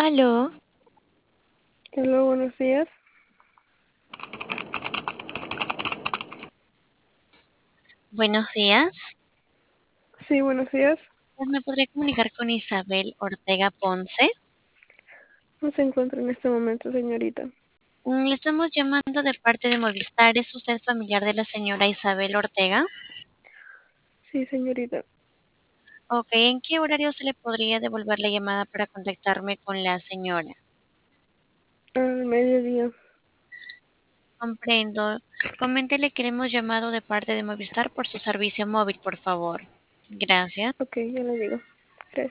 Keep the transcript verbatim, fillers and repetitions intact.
Aló, Hola, buenos días. buenos días. Sí, buenos días. Pues, ¿me podría comunicar con Isabel Ortega Ponce? No se encuentra en este momento, señorita. Mm, Le estamos llamando de parte de Movistar. ¿Es usted familiar de la señora Isabel Ortega? Sí, señorita. Ok, ¿en qué horario se le podría devolver la llamada para contactarme con la señora? Al mediodía. Comprendo. Coméntele que le hemos llamado de parte de Movistar por su servicio móvil, por favor. Gracias. Ok, ya le digo.